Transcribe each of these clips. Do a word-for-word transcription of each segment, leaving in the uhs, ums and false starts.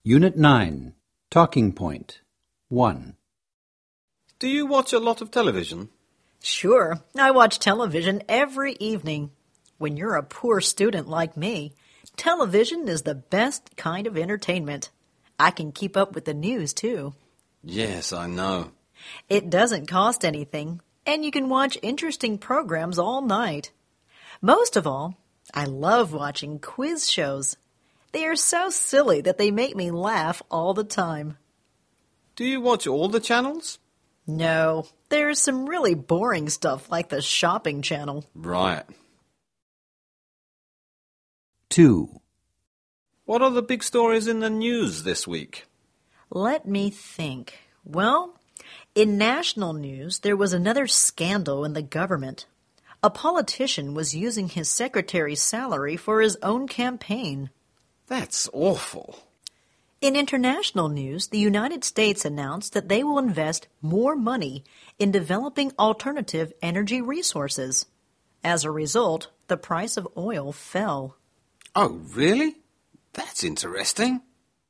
Unit nine, Talking Point, one. Do you watch a lot of television? Sure, I watch television every evening. When you're a poor student like me, television is the best kind of entertainment. I can keep up with the news, too. Yes, I know. It doesn't cost anything, and you can watch interesting programs all night. Most of all, I love watching quiz shows. They are so silly that they make me laugh all the time. Do you watch all the channels? No, there's some really boring stuff like the shopping channel. Right. two. What are the big stories in the news this week? Let me think. Well, in national news, there was another scandal in the government. A politician was using his secretary's salary for his own campaign. That's awful. In international news, the United States announced that they will invest more money in developing alternative energy resources. As a result, the price of oil fell. Oh, really? That's interesting.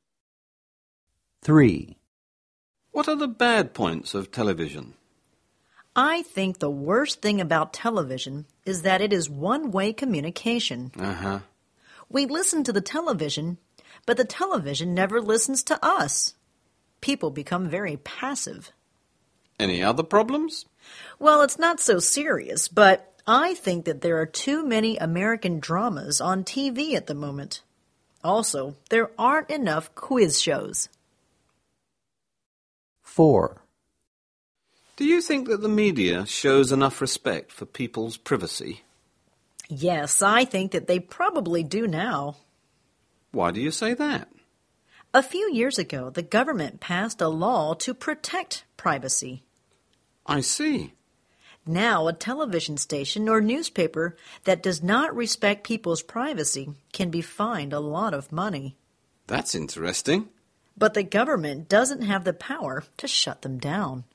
three. What are the bad points of television? I think the worst thing about television is that it is one-way communication. Uh-huh. We listen to the television, but the television never listens to us. People become very passive. Any other problems? Well, it's not so serious, but I think that there are too many American dramas on T V at the moment. Also, there aren't enough quiz shows. four. Do you think that the media shows enough respect for people's privacy? Yes, I think that they probably do now. Why do you say that? A few years ago, the government passed a law to protect privacy. I see. Now, a television station or newspaper that does not respect people's privacy can be fined a lot of money. That's interesting. But the government doesn't have the power to shut them down.